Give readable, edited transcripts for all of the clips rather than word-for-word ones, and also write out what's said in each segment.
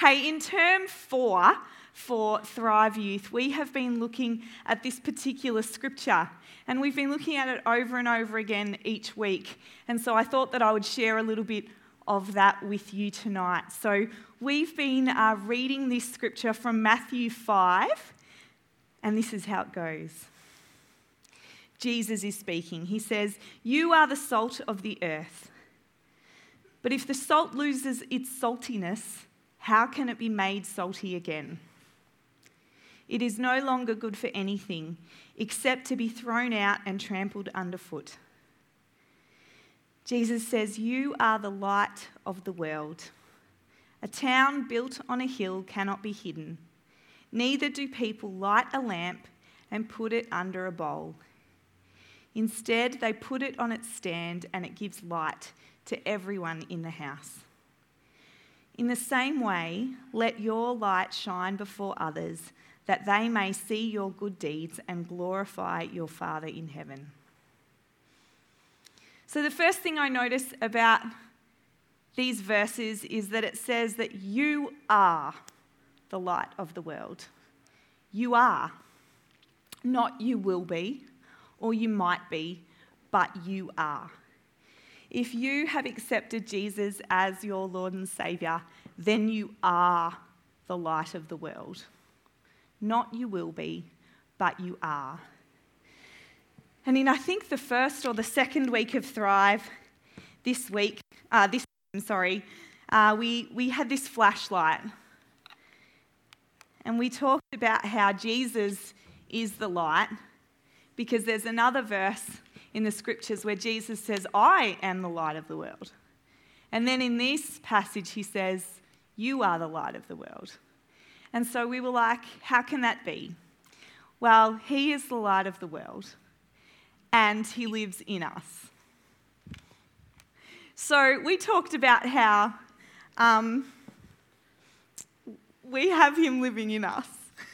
Hey, in term 4 for Thrive Youth, we have been looking at this particular scripture, and we've been looking at it over and over again each week. And so I thought that I would share a little bit of that with you tonight. So we've been reading this scripture from Matthew 5, and this is how it goes. Jesus is speaking. He says, "You are the salt of the earth. But if the salt loses its saltiness, how can it be made salty again? It is no longer good for anything except to be thrown out and trampled underfoot." Jesus says, "You are the light of the world. A town built on a hill cannot be hidden. Neither do people light a lamp and put it under a bowl. Instead, they put it on its stand and it gives light to everyone in the house. In the same way, let your light shine before others, that they may see your good deeds and glorify your Father in heaven." So the first thing I notice about these verses is that it says that you are the light of the world. You are. Not you will be, or you might be, but you are. If you have accepted Jesus as your Lord and Saviour, then you are the light of the world. Not you will be, but you are. And in, I think, the first or the second week of Thrive we had this flashlight. And we talked about how Jesus is the light, because there's another verse in the scriptures where Jesus says, "I am the light of the world." And then in this passage he says, "You are the light of the world." And so we were like, how can that be? Well, he is the light of the world and he lives in us. So we talked about how we have him living in us.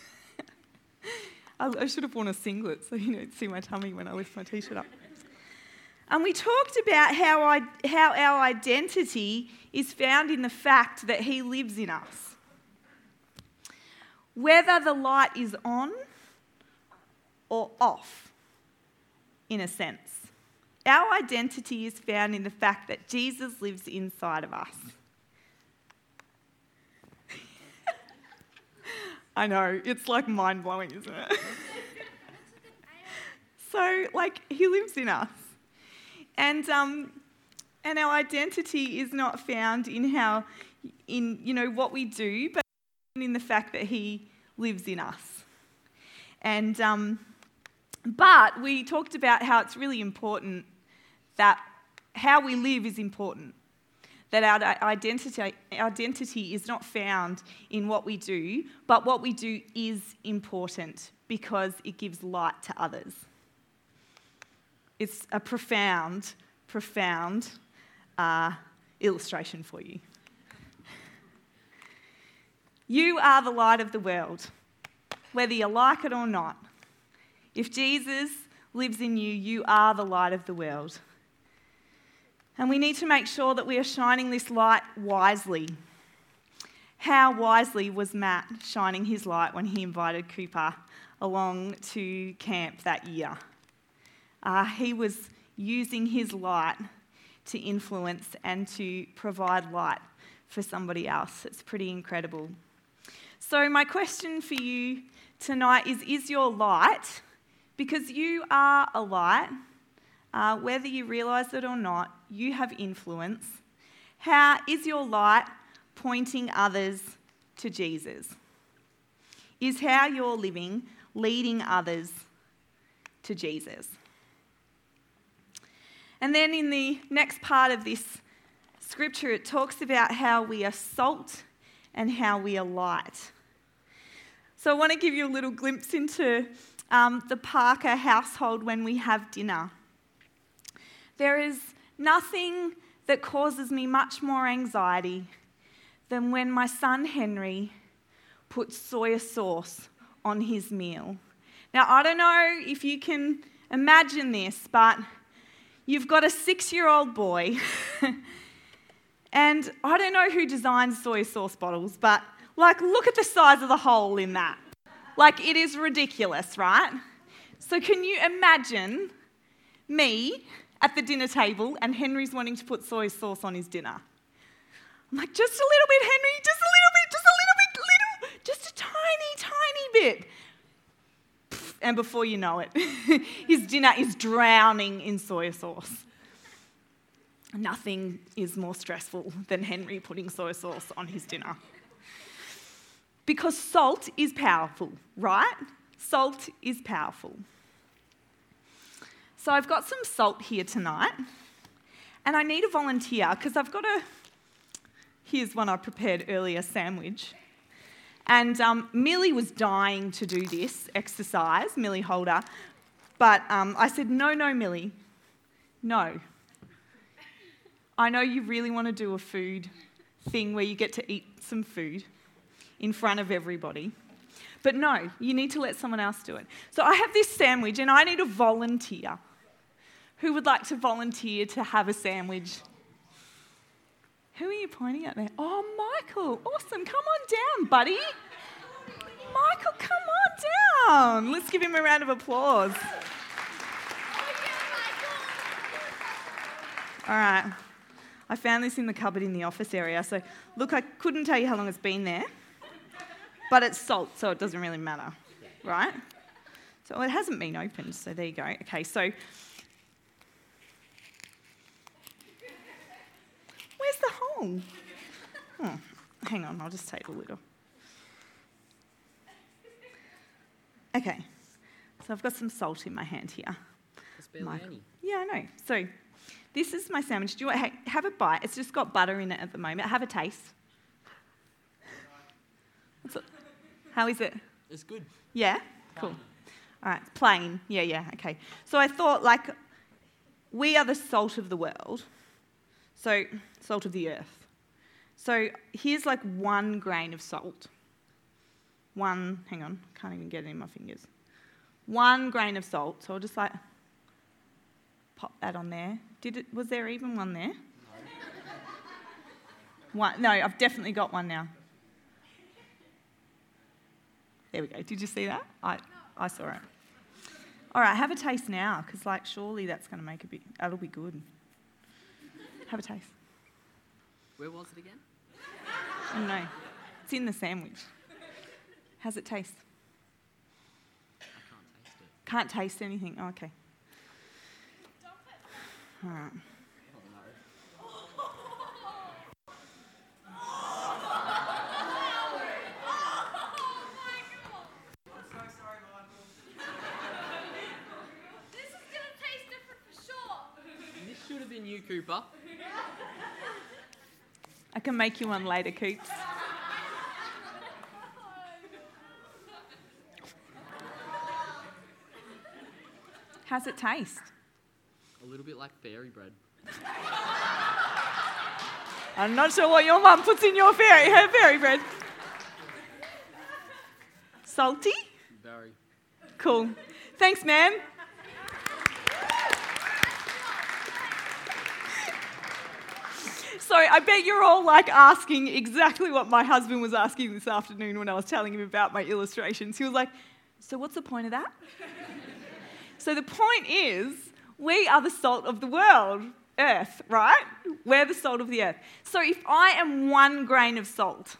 I should have worn a singlet so you don't see my tummy when I lift my t-shirt up. And we talked about how our identity is found in the fact that he lives in us. Whether the light is on or off, in a sense. Our identity is found in the fact that Jesus lives inside of us. I know, it's like mind-blowing, isn't it? So, he lives in us. And our identity is not found in what we do, but in the fact that he lives in us. And but we talked about how it's really important that how we live is important. That our identity is not found in what we do, but what we do is important because it gives light to others. It's a profound illustration for you. You are the light of the world, whether you like it or not. If Jesus lives in you, you are the light of the world. And we need to make sure that we are shining this light wisely. How wisely was Matt shining his light when he invited Cooper along to camp that year? He was using his light to influence and to provide light for somebody else. It's pretty incredible. So my question for you tonight is your light, because you are a light, whether you realise it or not, you have influence. How is your light pointing others to Jesus? Is how you're living leading others to Jesus? And then in the next part of this scripture, it talks about how we are salt and how we are light. So I want to give you a little glimpse into the Parker household when we have dinner. There is nothing that causes me much more anxiety than when my son Henry puts soy sauce on his meal. Now, I don't know if you can imagine this, but you've got a 6-year-old boy And I don't know who designed soy sauce bottles, but look at the size of the hole in that. It is ridiculous, right? So can you imagine me at the dinner table and Henry's wanting to put soy sauce on his dinner? I'm like, just a little bit, Henry, just a tiny bit. And before you know it, his dinner is drowning in soy sauce. Nothing is more stressful than Henry putting soy sauce on his dinner. Because salt is powerful, right? Salt is powerful. So I've got some salt here tonight, and I need a volunteer because I've got here's one I prepared earlier, sandwich. And Millie was dying to do this exercise, Millie Holder, but I said, no, Millie, no. I know you really want to do a food thing where you get to eat some food in front of everybody. But no, you need to let someone else do it. So I have this sandwich and I need a volunteer. Who would like to volunteer to have a sandwich? Who are you pointing at there? Oh, Michael. Awesome. Come on down, buddy. Michael, come on down. Let's give him a round of applause. All right. I found this in the cupboard in the office area. So, look, I couldn't tell you how long it's been there. But it's salt, so it doesn't really matter, right? So it hasn't been opened, so there you go. Okay, so where's the hole? Oh, hang on, I'll just take the lid off. Okay, so I've got some salt in my hand here. It's barely any. Yeah, I know. So this is my sandwich. Do you want have a bite? It's just got butter in it at the moment. Have a taste. How is it? It's good. Yeah? Cool. All right, plain. Yeah, okay. So I thought, we are the salt of the world. So, salt of the earth. So here's 1 grain of salt. Hang on, can't even get it in my fingers. 1 grain of salt. So I'll just pop that on there. Was there even one there? No. No, I've definitely got one now. There we go. Did you see that? I saw it. All right, have a taste now, because surely that's going to make that'll be good. Have a taste. Where was it again? I don't know. It's in the sandwich. How's it taste? I can't taste it. Can't taste anything. Oh, okay. All right. Should have been you, Cooper. I can make you one later, Coops. How's it taste? A little bit like fairy bread. I'm not sure what your mum puts in her fairy bread. Salty? Very. Cool. Thanks, man. So I bet you're all asking exactly what my husband was asking this afternoon when I was telling him about my illustrations. He was like, so what's the point of that? So the point is, we are the salt of the world, earth, right? We're the salt of the earth. So if I am 1 grain of salt,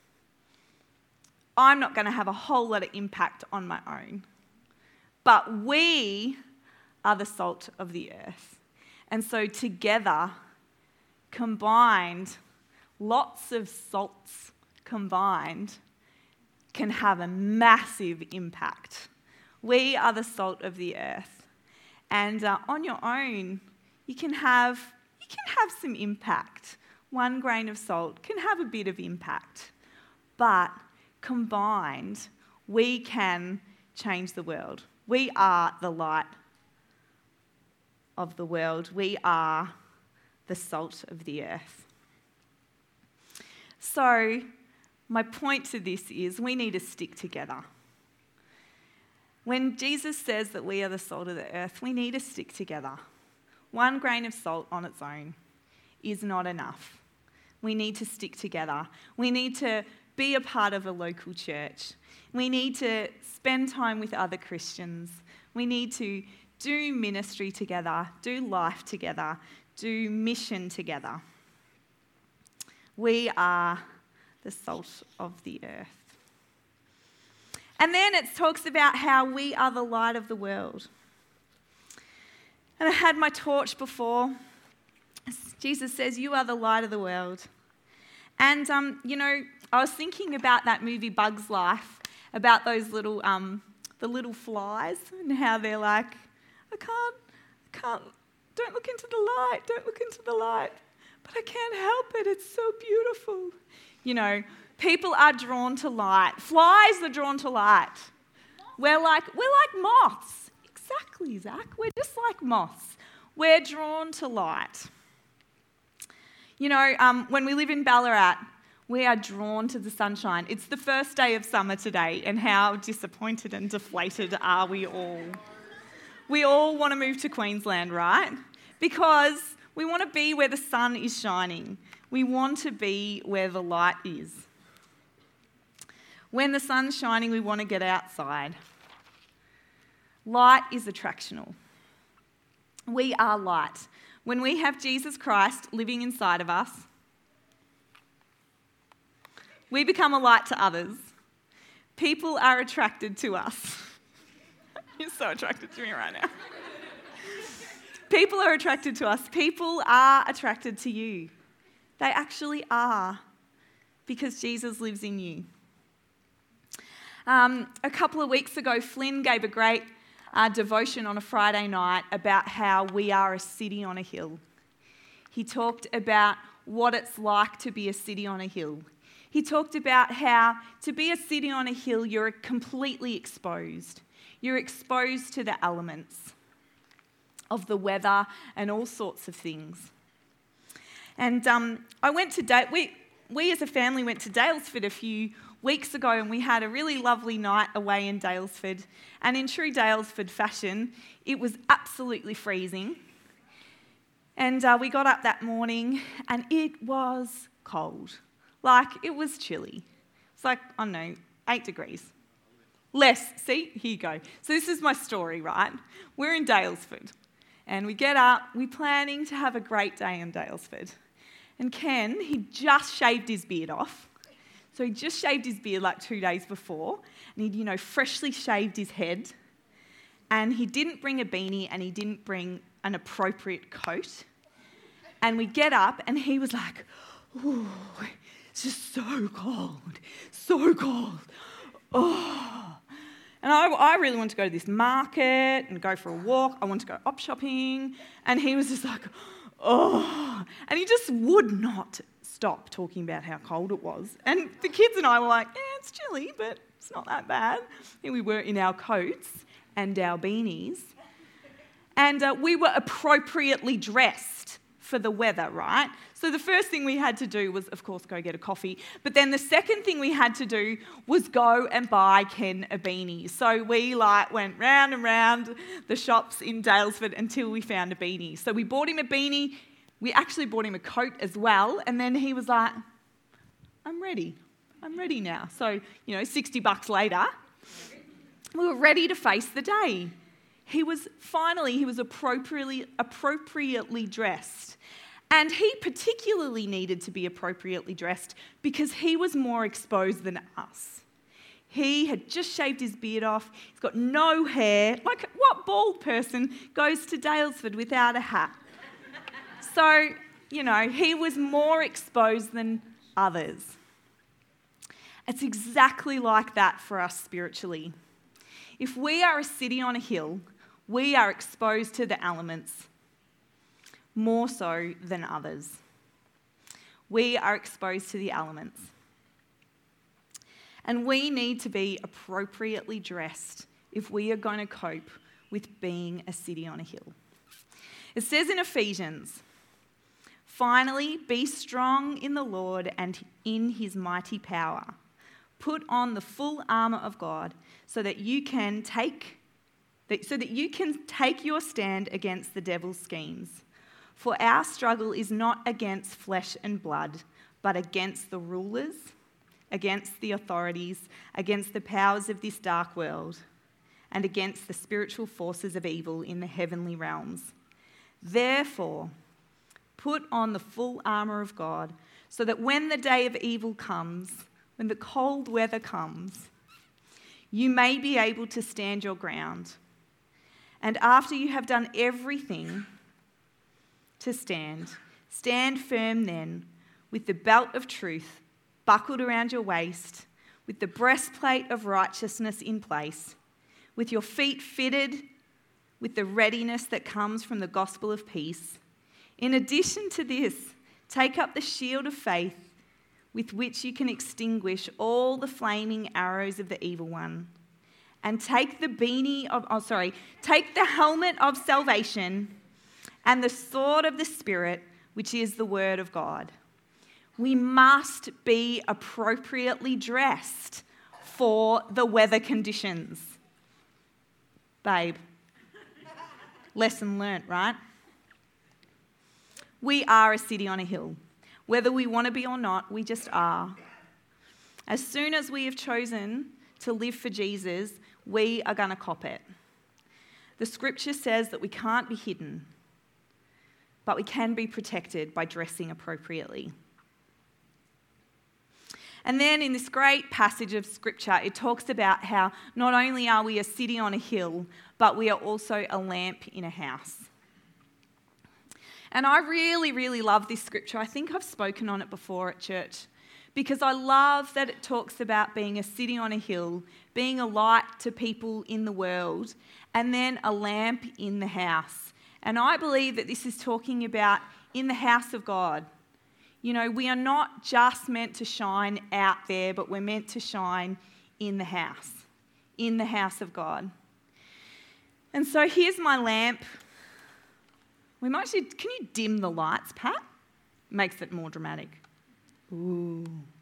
I'm not going to have a whole lot of impact on my own. But we are the salt of the earth. And so together, combined, lots of salts combined can have a massive impact. We are the salt of the earth. And on your own, you can have some impact. 1 grain of salt can have a bit of impact. But combined, we can change the world. We are the light of the world. We are the salt of the earth. So, my point to this is we need to stick together. When Jesus says that we are the salt of the earth, we need to stick together. 1 grain of salt on its own is not enough. We need to stick together. We need to be a part of a local church. We need to spend time with other Christians. We need to do ministry together, do life together, do mission together. We are the salt of the earth. And then it talks about how we are the light of the world. And I had my torch before. Jesus says, you are the light of the world. And, I was thinking about that movie Bug's Life, about those little, the little flies and how they're like, I can't, don't look into the light, don't look into the light. But I can't help it, it's so beautiful. People are drawn to light. Flies are drawn to light. We're like moths. Exactly, Zach. We're just like moths. We're drawn to light. When we live in Ballarat, we are drawn to the sunshine. It's the first day of summer today, and how disappointed and deflated are we all? We all want to move to Queensland, right? Because we want to be where the sun is shining. We want to be where the light is. When the sun's shining, we want to get outside. Light is attractional. We are light. When we have Jesus Christ living inside of us, we become a light to others. People are attracted to us. You're so attracted to me right now. People are attracted to us. People are attracted to you. They actually are, because Jesus lives in you. A couple of weeks ago, Flynn gave a great devotion on a Friday night about how we are a city on a hill. He talked about what it's like to be a city on a hill. He talked about how to be a city on a hill, you're completely exposed. You're exposed to the elements of the weather and all sorts of things. And we as a family went to Daylesford a few weeks ago, and we had a really lovely night away in Daylesford. And in true Daylesford fashion, it was absolutely freezing. And we got up that morning, and it was cold. Like, it was chilly. It's like, 8 degrees. Less. See, here you go. So this is my story, right? We're in Daylesford, and we get up, we're planning to have a great day in Daylesford. And Ken, he just shaved his beard off. So he just shaved his beard like 2 days before, and he'd, freshly shaved his head, and he didn't bring a beanie, and he didn't bring an appropriate coat. And we get up, and he was like, "Ooh, it's just so cold, so cold. Oh." And I really wanted to go to this market and go for a walk. I wanted to go op shopping, and he was just like, "Oh," and he just would not stop talking about how cold it was. And the kids and I were like, it's chilly, but it's not that bad. And we were in our coats and our beanies. And we were appropriately dressed for the weather, right? So the first thing we had to do was, of course, go get a coffee. But then the second thing we had to do was go and buy Ken a beanie. So we went round and round the shops in Daylesford until we found a beanie. So we bought him a beanie. We actually bought him a coat as well, and then he was like, I'm ready now. So, $60 later, we were ready to face the day. He was appropriately dressed. And he particularly needed to be appropriately dressed because he was more exposed than us. He had just shaved his beard off. He's got no hair. Like, what bald person goes to Daylesford without a hat? So, he was more exposed than others. It's exactly like that for us spiritually. If we are a city on a hill, we are exposed to the elements more so than others. We are exposed to the elements. And we need to be appropriately dressed if we are going to cope with being a city on a hill. It says in Ephesians, "Finally, be strong in the Lord and in his mighty power. Put on the full armour of God so that you can take your stand against the devil's schemes. For our struggle is not against flesh and blood, but against the rulers, against the authorities, against the powers of this dark world, and against the spiritual forces of evil in the heavenly realms. Therefore, put on the full armour of God, so that when the day of evil comes, when the cold weather comes, you may be able to stand your ground. And after you have done everything to stand, stand firm then, with the belt of truth buckled around your waist, with the breastplate of righteousness in place, with your feet fitted with the readiness that comes from the gospel of peace. In addition to this, take up the shield of faith, with which you can extinguish all the flaming arrows of the evil one. And take the helmet of salvation and the sword of the Spirit, which is the word of God. We must be appropriately dressed for the weather conditions. Babe, lesson learnt, right? We are a city on a hill. Whether we want to be or not, we just are. As soon as we have chosen to live for Jesus, we are going to cop it. The scripture says that we can't be hidden, but we can be protected by dressing appropriately. And then in this great passage of scripture, it talks about how not only are we a city on a hill, but we are also a lamp in a house. And I really, really love this scripture. I think I've spoken on it before at church, because I love that it talks about being a city on a hill, being a light to people in the world, and then a lamp in the house. And I believe that this is talking about in the house of God. You know, we are not just meant to shine out there, but we're meant to shine in the house of God. And so here's my lamp. Can you dim the lights, Pat? Makes it more dramatic. Ooh.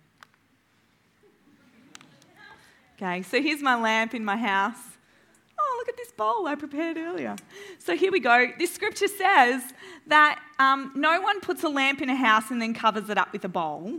Okay, so here's my lamp in my house. Oh, look at this bowl I prepared earlier. So here we go. This scripture says that no one puts a lamp in a house and then covers it up with a bowl.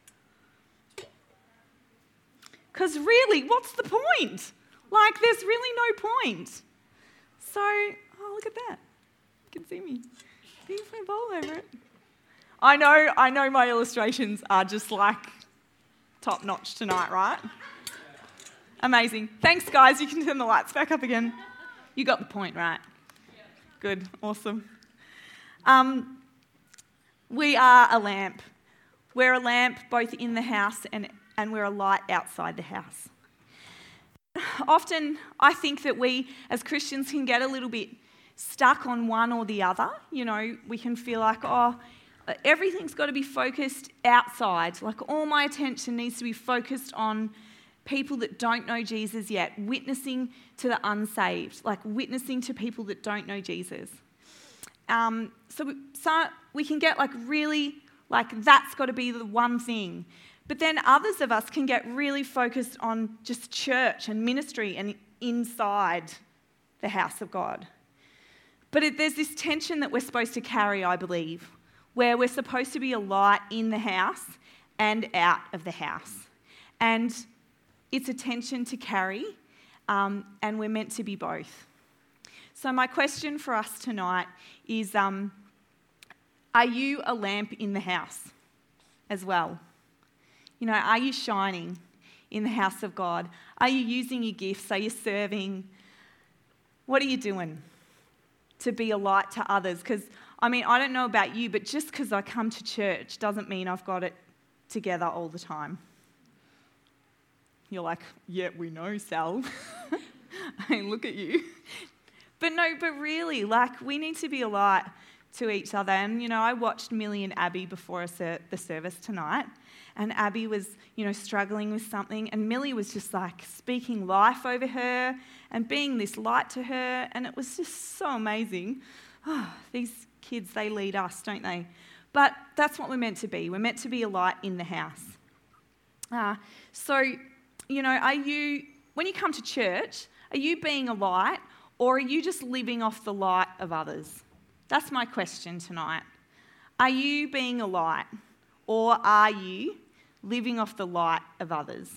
Because really, what's the point? Like, there's really no point. So, oh, look at that. You can see me. There's my bowl over it. I know my illustrations are just like top notch tonight, right? Amazing. Thanks, guys. You can turn the lights back up again. You got the point, right? Good. Awesome. We are a lamp. We're a lamp both in the house and we're a light outside the house. Often, I think that we as Christians can get a little bit stuck on one or the other. You know, we can feel like, everything's got to be focused outside. Like, all my attention needs to be focused on people that don't know Jesus yet, witnessing to the unsaved, like witnessing to people that don't know Jesus. So we can get like really, like that's got to be the one thing. But then others of us can get really focused on just church and ministry and inside the house of God. But there's this tension that we're supposed to carry, I believe, where we're supposed to be a light in the house and out of the house. And it's a tension to carry, and we're meant to be both. So my question for us tonight is, are you a lamp in the house as well? You know, are you shining in the house of God? Are you using your gifts? Are you serving? What are you doing to be a light to others? Because, I mean, I don't know about you, but just because I come to church doesn't mean I've got it together all the time. You're like, yeah, we know, Sal. I mean, look at you. But really, like, we need to be a light to each other. And, you know, I watched Millie and Abby before the service tonight, and Abby was, you know, struggling with something, and Millie was just like speaking life over her and being this light to her, and it was just so amazing. Oh, these kids, they lead us, don't they? But that's what we're meant to be. We're meant to be a light in the house. So, you know, when you come to church, are you being a light, or are you just living off the light of others? That's my question tonight. Are you being a light, or are you living off the light of others?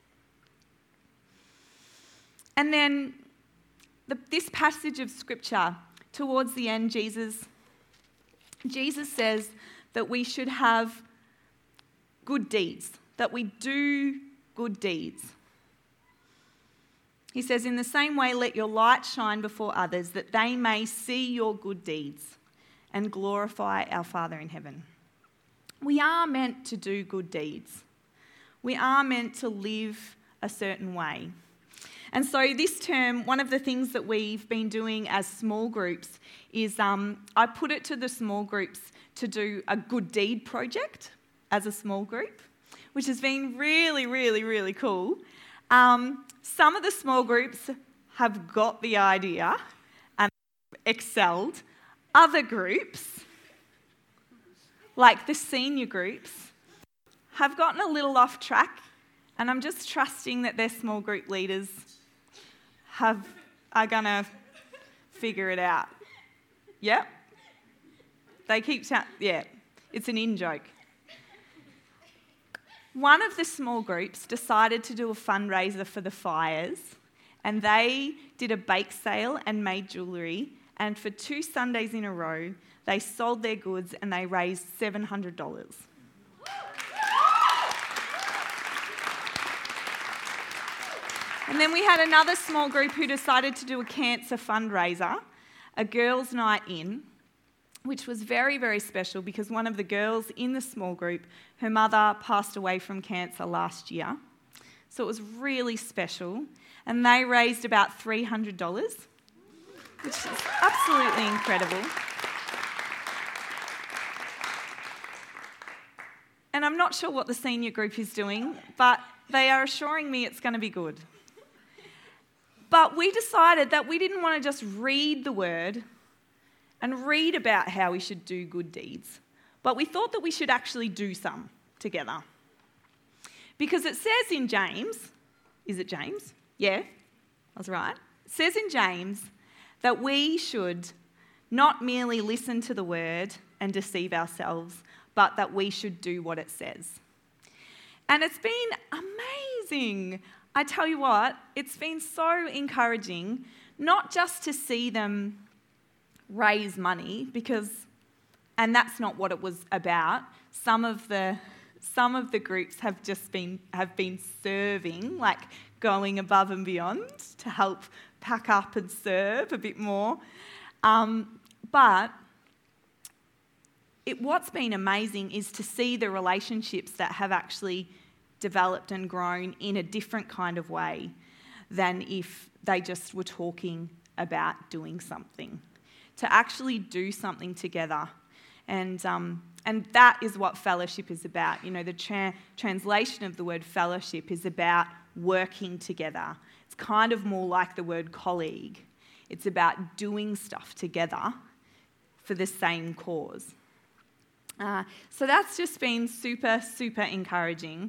And then this passage of Scripture, towards the end, Jesus says that we should have good deeds, that we do good deeds. He says, in the same way, let your light shine before others, that they may see your good deeds and glorify our Father in heaven. We are meant to do good deeds. We are meant to live a certain way. And so this term, one of the things that we've been doing as small groups is I put it to the small groups to do a good deed project as a small group, which has been really, really, really cool. Some of the small groups have got the idea and excelled. Other groups, like the senior groups, have gotten a little off track, and I'm just trusting that their small group leaders are going to figure it out. Yep. They keep it's an in-joke. One of the small groups decided to do a fundraiser for the fires, and they did a bake sale and made jewellery, and for 2 Sundays in a row, they sold their goods and they raised $700. And then we had another small group who decided to do a cancer fundraiser, a girls' night in, which was very, very special because one of the girls in the small group, her mother passed away from cancer last year. So it was really special. And they raised about $300, which is absolutely incredible. And I'm not sure what the senior group is doing, but they are assuring me it's going to be good. But we decided that we didn't want to just read the word and read about how we should do good deeds, but we thought that we should actually do some together. Because it says in James, is it James? Yeah, I was right. It says in James that we should not merely listen to the word and deceive ourselves, but that we should do what it says. And it's been amazing. I tell you what, it's been so encouraging, not just to see them raise money, and that's not what it was about. Some of the groups have been serving, like going above and beyond to help pack up and serve a bit more. But what's been amazing is to see the relationships that have actually developed and grown in a different kind of way than if they just were talking about doing something. To actually do something together. And that is what fellowship is about. You know, the translation of the word fellowship is about working together. It's kind of more like the word colleague. It's about doing stuff together for the same cause. So that's just been super, super encouraging.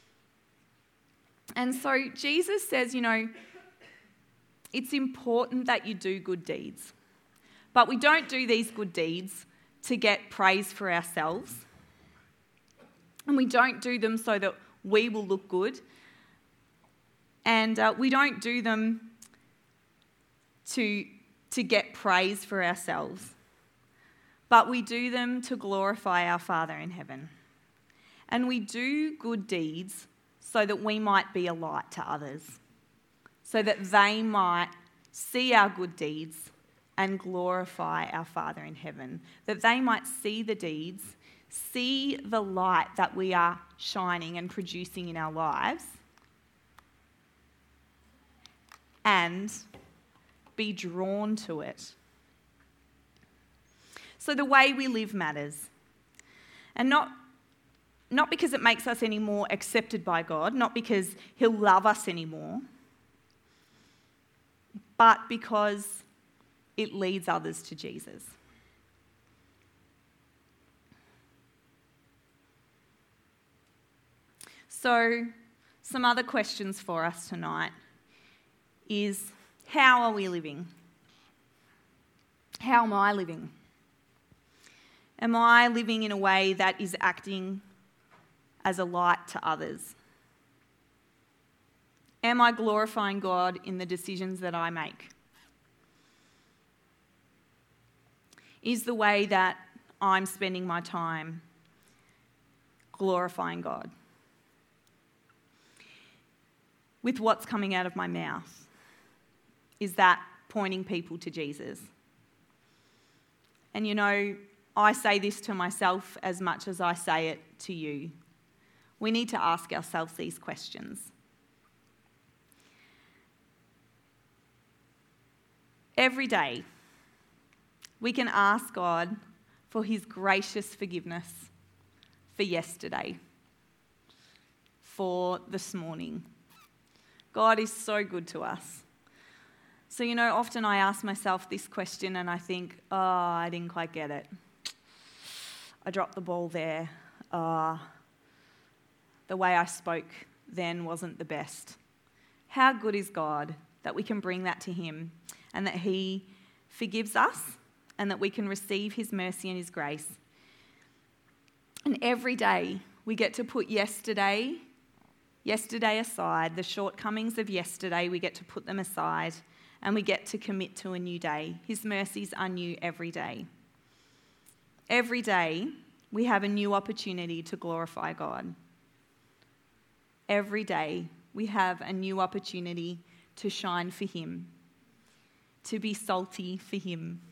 And so Jesus says, you know, it's important that you do good deeds. But we don't do these good deeds to get praise for ourselves. And we don't do them so that we will look good. And we don't do them to get praise for ourselves. But we do them to glorify our Father in heaven. And we do good deeds so that we might be a light to others. So that they might see our good deeds and glorify our Father in heaven. That they might see the deeds, see the light that we are shining and producing in our lives, and be drawn to it. So the way we live matters. And not because it makes us any more accepted by God, not because He'll love us anymore, but because it leads others to Jesus. So, some other questions for us tonight is, how are we living? How am I living? Am I living in a way that is acting as a light to others? Am I glorifying God in the decisions that I make? Is the way that I'm spending my time glorifying God? With what's coming out of my mouth, is that pointing people to Jesus? And you know, I say this to myself as much as I say it to you. We need to ask ourselves these questions. Every day, we can ask God for his gracious forgiveness for yesterday, for this morning. God is so good to us. So, you know, often I ask myself this question and I think, oh, I didn't quite get it. I dropped the ball there. The way I spoke then wasn't the best. How good is God that we can bring that to him and that he forgives us and that we can receive his mercy and his grace. And every day we get to put yesterday aside, the shortcomings of yesterday, we get to put them aside and we get to commit to a new day. His mercies are new every day. Every day we have a new opportunity to glorify God. Every day we have a new opportunity to shine for him, to be salty for him.